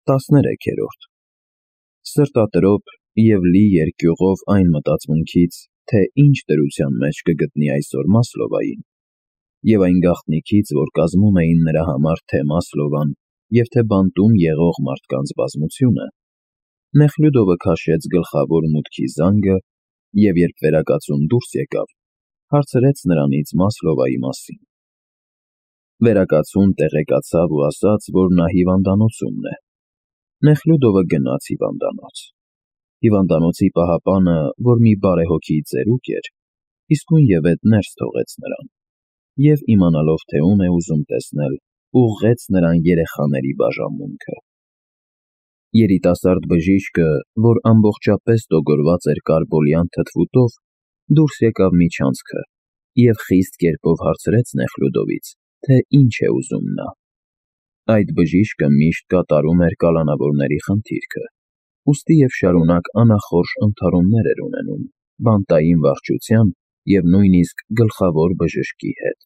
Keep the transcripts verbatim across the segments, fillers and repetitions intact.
տասներեքերորդ Սրտատրոփ և լի երկյուղով այն մտածմունքից, թե ինչ դրության մեջ կգտնի այսօր Մասլովային, և այն գաղտնիքից, որ կազմում էին նրա համար թե Մասլովան և թե բանտում եղող մարդկանց բազմությունը, Նեխլյուդովը քաշեց գլխավոր մուտքի զանգը և, երբ վերակացուն դուրս եկավ, հարցրեց նրանից Մասլովայի մասին։ Վերակացուն տեղեկացավ ու ասաց, որ նա հիվանդանոցումն է։ Նեխլյուդովը գնաց հիվանդանոց։ Հիվանդանոցի պահապանը, որ մի բարեհոգի ծերուկ էր, իսկույնևեթ ներս թողեց նրան և, իմանալով, թե ում է ուզում տեսնել, ուղղեց նրան երեխաների բաժանմունքը։ Երիտասարդ բժիշկը, որ ամբողջապես տոգորված էր կարբոլյան թթվուտով, դուրս եկավ միջանցքը և խիստ կերպով հարցրեց Նեխլյուդովից, թե ինչ է ուզում նա։ Այդ բժիշկը միշտ կատարում էր կալանավորների խնդիրքը, ուստի և շարունակ անախորժ ընդհարումներ էր ունենում բանտային վարչության և նույնիսկ գլխավոր բժշկի հետ։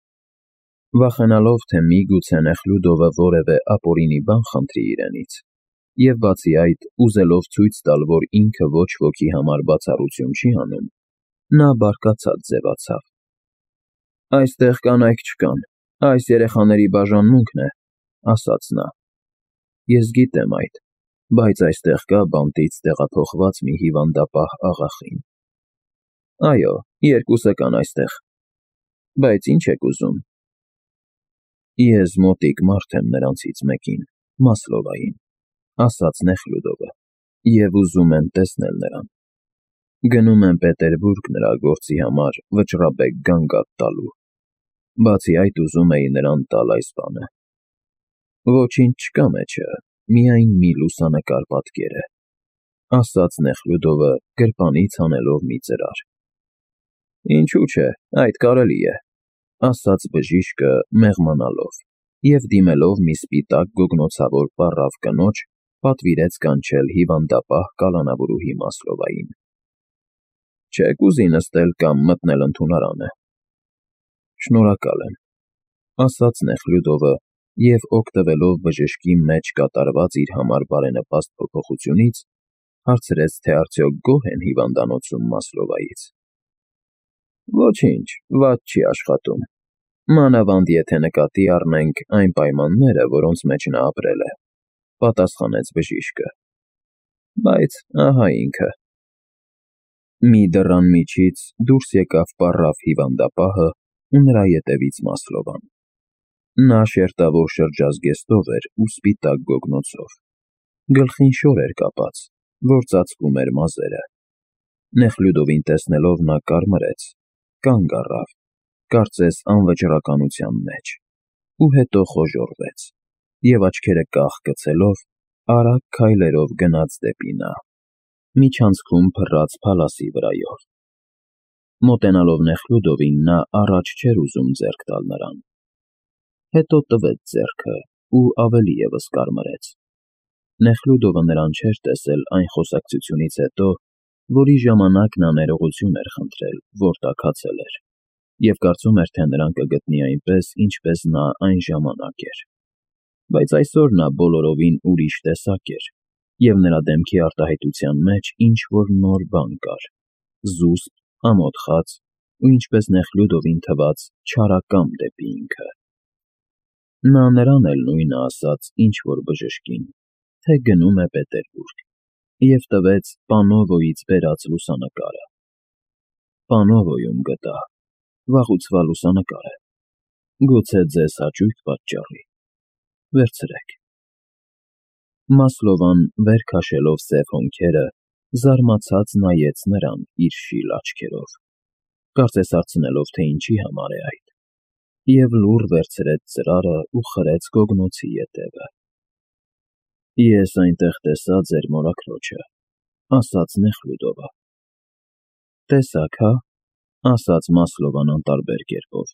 Վախենալով, թե միգուցե Նեխլյուդովը որևէ ապօրինի բան խնդրի իրենից, և բացի այդ, ուզելով ցույց տալ, որ ինքը ոչ ոքի համար բացառություն չի անում, նա բարկացած ձևացավ։ «Այստեղ կանայք չկան, այս երեխաների բաժանմունքն է», ասաց նա։ «Ես գիտեմ այդ, բայց այստեղ կա բանտից տեղափոխված մի հիվանդապահ աղախին»։ «Այո, երկուսը կան այստեղ, բայց ի՞նչ եք ուզում»։ «Ես մոտիկ մարդ եմ նրանցից մեկին, Մասլովային», ասաց Նեխլյուդովը, «և ուզում եմ տեսնել նրան։ Գնում եմ Պետերբուրգ նրա գործի համար վճռաբեկ գանգատ տալու։ Բացի այդ ուզում էի նրան տալ այս բանը։ Ոչինչ չկա մեջը, միայն մի լուսանկար պատկեր է», ասաց Նեխլյուդովը գրպանից հանելով մի ծրար։ «Ինչու՞ չէ, այդ կարելի է», ասաց բժիշկը մեղմանալով և դիմելով մի սպիտակ գոգնոցավոր պառավ կնոջ, պատվիրեց կանչել հիվանդապահ կալանավորուհի Մասլովային։ «Չե՞ք ուզի նստել կամ մտնել ընդունարանը»։ «Շնորհակալ եմ», ասաց Նեխլյուդովը և, օգտվելով բժշկի մեջ կատարված իր համար բարենպաստ փոփոխությունից, հարցրեց, թե արդյոք գոհ են հիվանդանոցում Մասլովայից։ «Ոչինչ, վատ չի աշխատում, մանավանդ եթե նկատի առնենք այն պայմանները, որոնց մեջ նա ապրել է», պատասխանեց բժիշկը։ «Բայց ահա ինքը»։ Մի դռան միջից դուրս եկավ պառավ հիվանդապահը ու նրա ետևից Մասլովան։ Նա շերտավոր շրջազգեստով էր ու սպիտակ գոգնոցով։ Գլխին շոր էր կապած, որ ծածկում էր մազերը։ Նեխլյուդովին տեսնելով նա կարմրեց, կանգ առավ, կարծես անվճռականության մեջ, ու հետո խոժոռվեց և, աչքերը կախ գցելով, արագ քայլերով գնաց դեպի նա, միջանցքում փռած փալասի վրայով։ Մոտենալով Նեխլյուդովին, նա առաջ չէր ուզում ձեռք տալ նրան։ Հետո տվեց ձեռքը ու ավելի ևս կարմրեց։ Նեխլյուդովը նրան չէր տեսել այն խոսակցությունից հետո, որի ժամանակ նա ներողություն էր խնդրել, որ տաքացել էր, և կարծում էր, թե նրան կգտնի այնպես, ինչպես նա այն ժամանակ էր։ Բայց այսօր նա բոլորովին ուրիշ տեսակ էր, և նրա դեմքի արտահայտության մեջ ինչ֊որ նոր բան կար՝ զուսպ, ամոթխած ու, ինչպես Նեխլյուդովին թվաց, չարակամ դեպի ինքը։ Նա նրան էլ նույնը ասաց, ինչ որ բժշկին, թե գնում է Պետերբուրգ, և տվեց Պանովոյից բերած լուսանկարը։ «Պանովոյում գտա, վաղուցվա լուսանկար է, գուցե ձեզ հաճույք պատճառի, վերցրեք»։ Մասլովան, վեր քաշելով սև հոնքերը, զարմացած նայեց նրան իր շիլ աչքերով, կարծես հարցնելով, թե ինչի համար է այդ, և լուռ վերցրեց ծրարը ու խրեց գոգնոցի ետևը։ «Ես այնտեղ տեսա ձեր մորաքրոջը», ասաց Նեխլյուդովը։ «Տեսաք, հա՞, ասաց Մասլովան անտարբեր կերպով։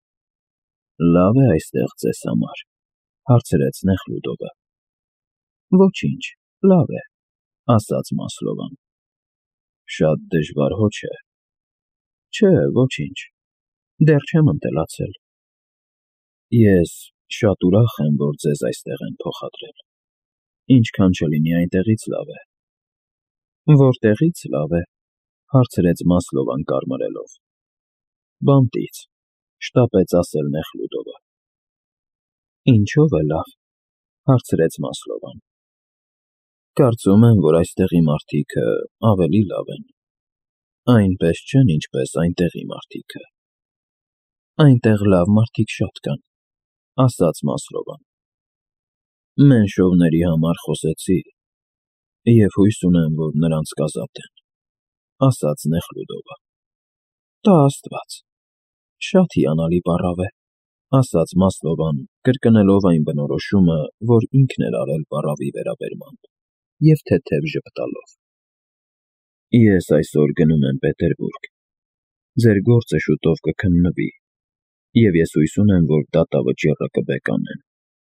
Լավ է այստեղ ձեզ համար, հարցրեց Նեխլյուդովը։ «Ոչինչ, լավ է», ասաց Մասլովան։ «Շատ դժվար հո չէ»։ «Չէ, ոչինչ, դեռ չեմ ընտելացել»։ «Ես շատ ուրախ եմ, որ ձեզ այստեղ են փոխադրել»։ Ինչքան չլինի այնտեղից լավ է։ Որտեղից լավ է, հարցրեց Մասլովան կարմրելով։ Բանտից, շտապեց ասել Նեխլուդովը։ Ինչով է լավ, հարցրեց Մասլովան։ Կարծում եմ, որ այստեղի մարդիկը ավելի լավ են։ Այնպես չեն, ինչպես այնտեղի մարդիկը։ Այնտեղ լավ մարդիկ շատ կան, ասաց Մասլովան։ Մենշովների համար խոսեցի, և հույս ունեմ, որ նրանց կազատեն, ասաց Նեխլուդովը։ Տա աստված, շատ հիանալի բառավ է, ասաց Մասլովան, կրկնելով այն բնորոշումը, որ ինքն էր արել բառավի վերաբերմամբ, և թեթև ժպտալով։ Ես այսօր գնում եմ Պետերբուրգ։ Ձեր գործը շուտով կքննվի, և ես հույս ունեմ, որ դատավճիռը կբեկանեն։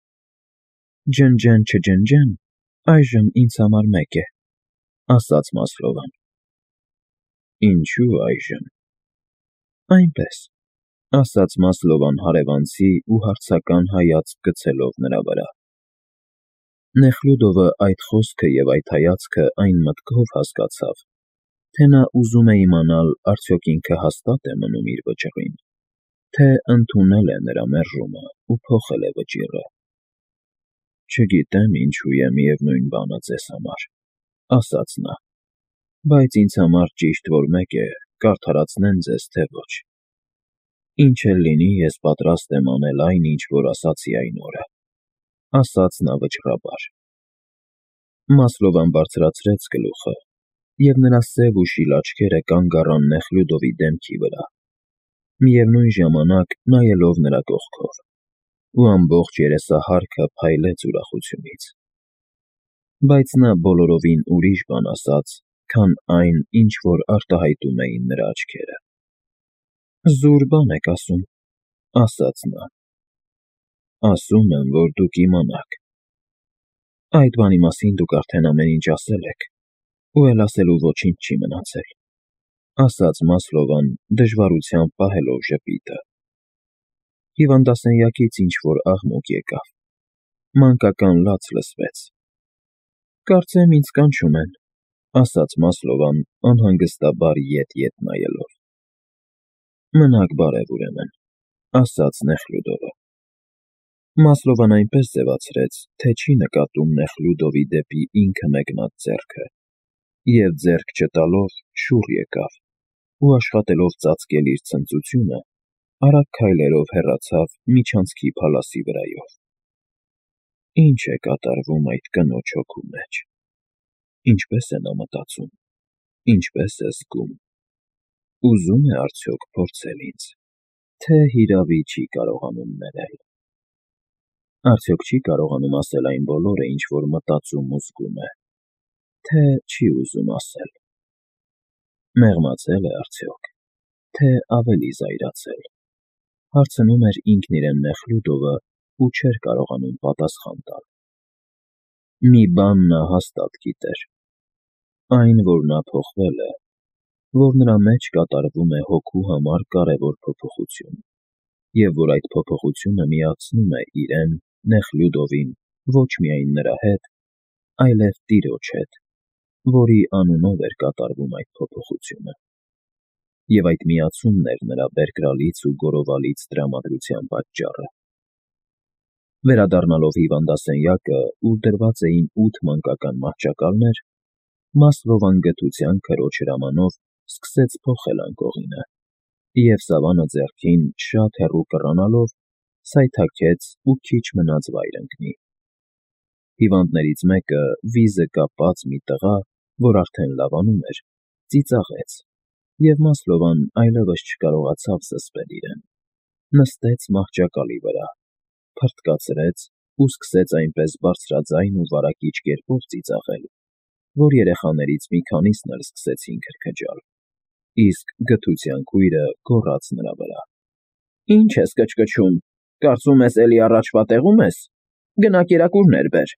Ջնջեն չջնջեն, այժմ ինձ համար մեկ է, ասաց Մասլովան։ Ինչու այժմ։ Այնպես, ասաց Մասլովան հարևանցի ու հարցական հայացք գցելով նրա վրա։ Նեխլուդովը այդ խոսքը և այդ հայացքը այն մտքով հասկացավ, թե նա ուզում է իմանալ արդյոք ինքը հաստատ է մնում իր վճռին, թե ընդունել է նրա մերժումը ու փոխել է վճիռը։ Չգիտեմ ինչու է միևնույն բանը ձեզ համար, ասաց նա, բայց ինձ համար ճիշտ որ մեկ է կարդարացնեն ձեզ, թե ոչ։ Ինչ էլ լինի, ես պատրաստ եմ անել այն, ինչ որ ասացի այն օրը, ասաց նա վճռաբար։ Մասլովան բարձրացրեց գլուխը, և նրա սև ու շիլ աչքերը կանգ առան Նեխլուդովի դեմքի վրա, միևնույն ժամանակ նայելով նրա կողքով, ու ամբողջ երեսահարքը փայլեց ուրախությունից։ Բայց նա բոլորովին ուրիշ բան ասաց, քան այն, ինչ որ արտահայտում էին նրա աչքերը։ Զուր բան եք ասում, ասաց նա։ Ասում եմ, որ դուք իմանաք։ Այդ բանի մասին դուք արդեն ամեն ինչ ասել եք, ու էլ ասելու ոչինչ չի մնացել, ասաց Մասլովան, դժվարությամբ պահելով ժպիտը։ Հիվանդասենյակից ինչ-որ աղմուկ եկավ։ Մանկական լաց լսվեց։ Կարծեմ ինձ կանչում են, ասաց Մասլովան, անհանգստաբար ետ-ետ նայելով։ Մնաք բարև ուրեմն, ասաց Նեխլուդովը։ Մասլովան այնպես ձևացրեց, թե չի նկատում Նեխլուդովի դեպի ինքը մեկնած ձեռքը, և ձեռք չտալով շուռ եկավ, ու աշխատելով ծածկել իր ցնծությունը, արագ քայլերով հեռացավ միջանցքի փալասի վրայով։ Ինչ է կատարվում այդ կնոջ հոգու մեջ։ Ինչպես է նա մտածում, ինչպես է զգում։ Ուզում է արդյոք փորձել ինձ, թե հիրավի չի կարողանում ներել։ Արդյոք չի կարողանում ասել այն բոլորը, ինչ որ մտածում ու զգում է, թե չի ուզում ասել։ Մեղմացել է արդյոք, թե ավելի զայրացել, հարցնում էր ինքն իրեն Նեխլուդովը ու չէր կարողանում պատասխան տալ։ Մի բան նա հաստատ գիտեր. այն, որ նա փոխվել է, որ նրա մեջ կատարվում է հոգու համար կարևոր փոփոխություն, և որ այդ փոփոխությունը միացնում է իրեն, Նեխլուդովին, ոչ միայն նրա հետ, այլև Տիրոջ հետ, որի անունով էր կատարվում այդ փոփոխությունը, և այդ միացումն էր նրա բերկրալից ու գոռովալից տրամադրության պատճառը։ Վերադառնալով հիվանդասենյակը, ուր դրված էին ութ մանկական մահճակալներ, Մասլովան գթության քրոջ հրամանով սկսեց փոխել անկողինը, և սավանը ձեռքին շատ հեռու կռանալով, սայթաքեց ու քիչ մնաց վայր ընկնի։ Հիվանդներից մեկը, վիզը կապած մի տղա, որ արդեն լավանում էր, ծիծաղեց, և Մասլովան այլևս չկարողացավ զսպել իրեն։ Նստեց մահճակալի վրա, փռթկացրեց ու սկսեց այնպես բարձրաձայն ու վարակիչ կերպով ծիծաղել, որ երեխաներից մի քանիսն էլ սկսեցին քրքջալ, իսկ գթության քույրը գոռաց նրա վրա. Ինչ ես կչկչում, կարծում ես էլի առաջվա տեղում ես, գնա կերակուրներ բեր։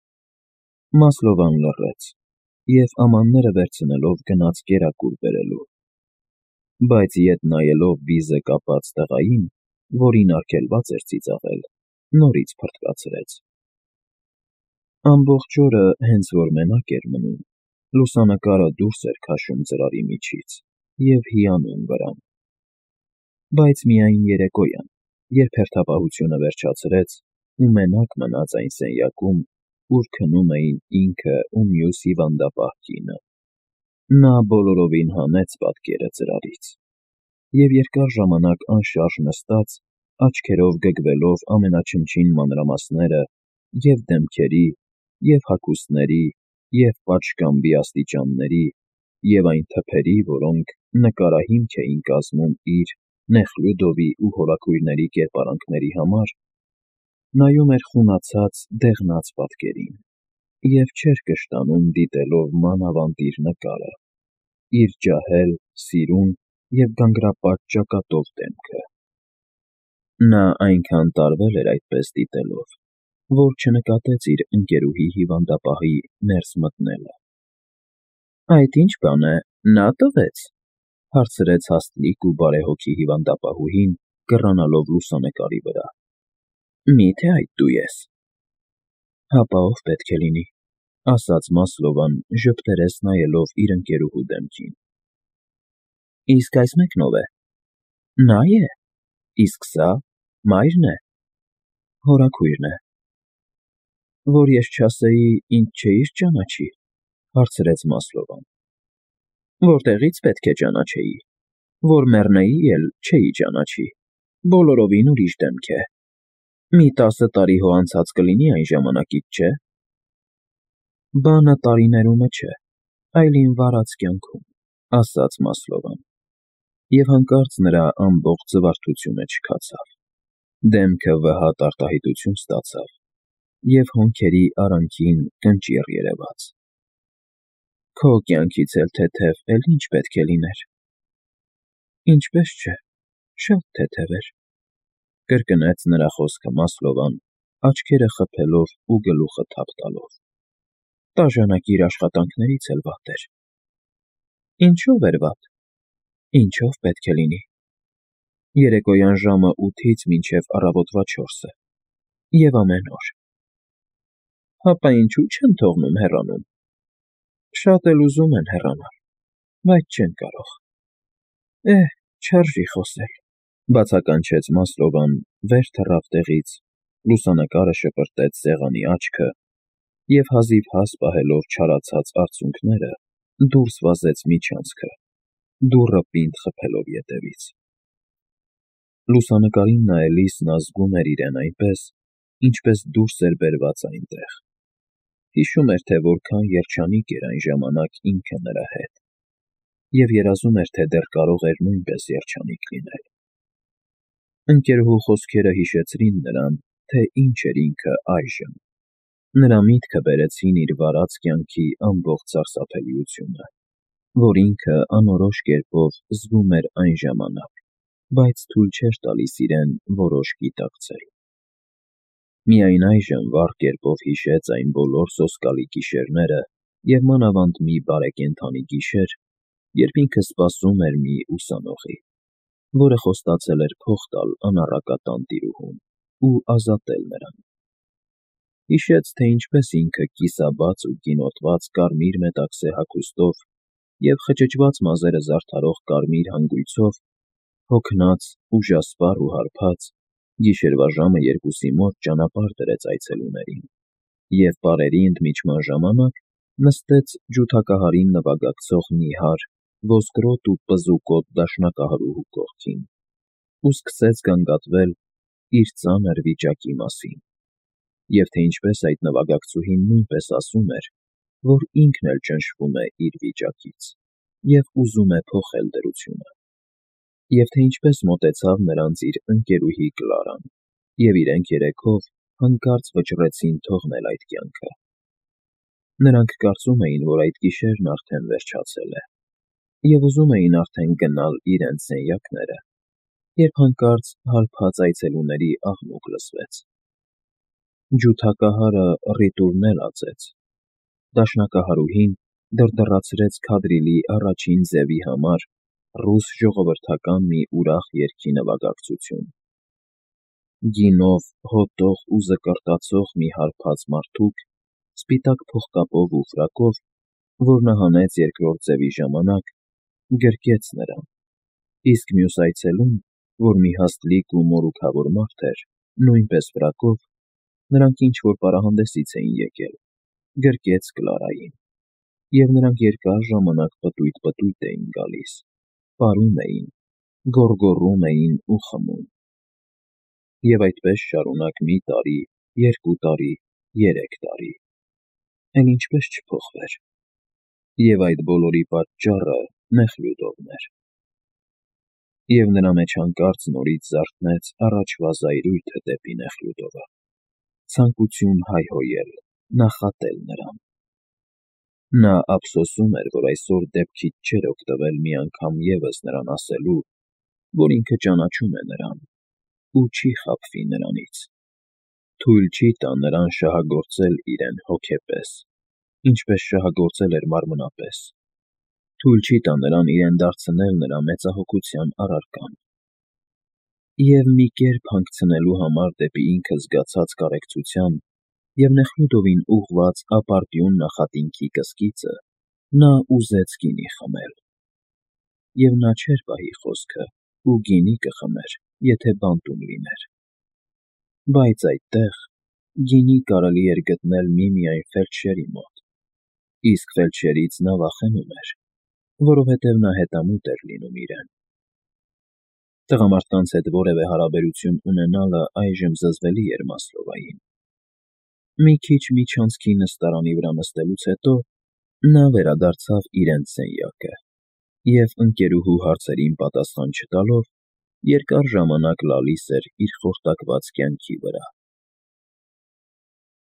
Մասլովան լռեց և ամանները վերցնելով գնաց կերակուր բերելու, բայց ետ նայելով վիզը կապած տղային, որին արգելված էր ծիծաղել, նորից փռթկացրեց։ Ամբողջ օրը հենց որ մենակ էր մնում, լուսանկարը դուրս էր քաշում ծրարի միջից և հիանում վրան։ Բայց միայն երեկոյան, երբ հերթապահությունը վերջացրեց ու մենակ մնաց այն սենյակում, ուր քնում էին ինքը ու մյուս հիվանդապահ կինը, նա բոլորովին հանեց պատկերը ծրարից և երկար ժամանակ անշարժ նստած, աչքերով գգվելով ամենաչնչին մանրամասները և դեմքերի, և հագուստների, և պատշգամբի աստիճանների, և այն թփերի, որոնք նկարահիմք էին կազմում իր, Նեխլյուդովի ու հորաքույրների կերպարանքների համար, նայում էր խունացած, դեղնած պատկերին և չէր կշտանում դիտելով մանավանդ իր նկարը, իր ջահել, սիրուն և գանգրապատ ճակատով դեմքը։ Նա այնքան տարվել էր այդպես դիտելով, որ չնկատեց իր ընկերուհի հիվանդապահի ներս մտնելը։ ֊ Այդ ի՞նչ բան է, նա տվեց,֊ հարցրեց հաստլիկ ու բարեհոգի հիվանդապահուհին, կռանալով լուսանկարի վրա։ ֊ Մի՞թե այդ դու ես։ ֊ Հապա ով պետք է լինի,֊ ասաց Մասլովան, ժպտերես նայելով իր ընկերուհու դեմքին։ ֊ Իսկ այս մեկն ո՞վ է։ ֊ Նա է։ Իսկ սա մայրն է։ ֊ Հորաքույրն է։ ֊ Որ ես չասեի, ինձ չէի՞ր ճանաչի,֊ հարցրեց Մասլովան։ ֊ Որտեղի՞ց պետք է ճանաչեի, որ մեռնեի էլ չէի ճանաչի, բոլորովին ուրիշ դեմք է։ Մի տասը տարի հո անցած կլինի այն ժամանակից, չէ՞։ ֊ Բանը տարիներումը չէ, այլ իմ վարած կյանքում,֊ ասաց Մասլովան, և հանկարծ նրա ամբողջ զվարթությունը չքացավ, դեմքը վհատ արտահայտություն ստացավ և հոնքերի արանքին կնճիռ երևաց։ ֊ Քո կյանքից էլ թեթև էլ ի՞նչ պետք է լիներ։ ֊ Ինչպես չէ, շատ թեթև էր,֊ կրկնեց նրա խոսքը Մասլովան, աչքերը խփելով ու գլուխը թափ տալով։ ֊ Տաժանակիր աշխատանքներից էլ վատ էր։ ֊ Ինչո՞վ էր վատ։ Ինչո՞վ պետք է լինի։ Երեկոյան ժամը ութից մինչև առավոտվա չորսը, և ամեն օր։ ֊ Հապա ինչո՞ւ չեն թողնում հեռանում։ ֊ Շատ էլ ուզում են հեռանալ, բայց չեն կարող։ ֊ Էհ, չարժի խոսել,֊ բացականչեց Մասլովան, վեր թռավ տեղից, լուսանկարը շպրտեց սեղանի աչքը և, հազիվ հաս պահելով չարացած արցունքները, դուրս վազեց միջանցքը, դուռը պինդ խփելով ետևից։ Լուսանկարին նայելիս նա զգում էր իրեն այնպես, ինչպես դուրս էր բերված այնտեղ։ Հիշում էր, թե որքան երջանիկ էր այն ժամանակ ինքը նրա հետ, և երազում էր, թե դեռ կարող էր նույնպես երջանիկ լինել։ Ընկերուհու խոսքերը հիշեցրին նրան, թե ինչ էր ինքը այժմ։ Նրա միտքը բերեցին իր վարած կյանքի ամբողջ սարսափելիությունը, որ ինքը անորոշ կերպով զգում էր այն ժամանակ, բայց թույլ չէր տալիս իրեն որոշ գիտակցել։ Միայն այժմ վառ կերպով հիշեց այն բոլոր սոսկալի գիշերները և մանավանդ մի բարեկենդանի գիշեր, երբ ինքը սպասում էր մի ուսանողի, որը խոստացել էր փող տալ անառակա տանտիրուհուն ու ազատել նրան։ Հիշեց, թե ինչպես ինքը կիսաբաց ու կինոտված կարմիր մետաքսե հագուստով և խճճված մազերը զարդարող կարմիր հանգույցով, հոգնած, ուժասպառ ու հարբած, գիշերվա ժամը երկուսի մոտ ճանապարհ դրեց այցելուներին և պարերի ընդմիջման ժամանակ նստեց ջութակահարին նվագակցող նիհար, ոսկրոտ ու պզուկոտ դաշնակահարուհու կողքին ու սկսեց գանգատվել իր ծանր վիճակի մասին, և թե ինչպես այդ նվագակցուհին նույնպես ասում էր, որ ինքն էլ ճնշվում է իր վիճակից և ուզում է փոխել դրությունը, և թե ինչպես մոտեցավ նրանց իր ընկերուհի Կլարան, և իրենք երեքով հանկարծ վճռեցին թողնել այդ կյանքը։ Նրանք կարծում էին, որ այդ գիշերն արդեն վերջացել է, և ուզում էին արդեն գնալ իրենց սենյակները, երբ հանկարծ հարբած այցելուների աղմուկ լսվեց։ Ջութակահարը ռիտուրն էլ ածեց։ Դաշնակահարուհին դրդռացրեց քադրիլի առաջին ձևի համար ռուս ժողովրդական մի ուրախ երգի նվագակցություն։ Գինով հոտող ու զկռտացող մի հարբած մարդուկ սպիտակ փողկապով ու ֆրակով, որ նա հանեց երկրորդ ձևի ժամանակ, գրկեց նրան, իսկ մյուս այցելուն, որ մի հաստլիկ ու մորուքավոր մարդ էր, նույնպես ֆրակով, նրանք ինչ-որ պարահանդեսից էին եկել, գրկեց Կլարային, և նրանք երկար ժամանակ պտույտ-պտույտ էին գալիս, պարում էին, գոռգոռում էին ու խմում։ Եվ այդպես շարունակ մի տարի, երկու տարի, երեք տարի, էլ ինչպես չփոխվեր։ Եվ այդ բոլորի պատճառը Նեխլյուդովն էր։ Եվ նրա մեջ հանկարծ նորից զարթնեց առաջվա զայրույթը դեպի Նեխլյուդովը, ցանկություն հայհոյել, նախատել նրան։ Նա ափսոսում էր, որ այսօր դեպքից չէր օգտվել մի անգամ ևս նրան ասելու, որ ինքը ճանաչում է նրան ու չի խաբվի նրանից, թույլ չի տա նրան շահագործել իրեն հոգեպես, ինչպես շահագործել էր մարմնապես, թույլ չի տա նրան իրեն դարձնել նրա մեծահոգության առարկան։ Եվ մի կերպ հանգցնելու համար դեպի ինքը զգացած կարեկցության և Նեխլյուդովին ուղղված ապարդյուն նախատինքի կսկիծը, նա ուզեց գինի խմել։ Եվ նա չէր պահի խոսքը ու գինի կխմեր, եթե բանտում լիներ։ Բայց այդտեղ գինի կարելի էր գտնել միմիայն ֆելդշերի մոտ, իսկ ֆելդշերից նա վախենում էր, որովհետև նա հետամուտ էր լինում իրեն։ Տղամարդկանց հետ որևէ հարաբերություն ունենալը այժմ զզվելի էր Մասլովային։ Մի քիչ միջանցքի նստարանի վրա նստելուց հետո նա վերադարձավ իրենց սենյակը և, ընկերուհու հարցերին պատասխան չտալով, երկար ժամանակ լալիս էր իր խորտակված կյանքի վրա։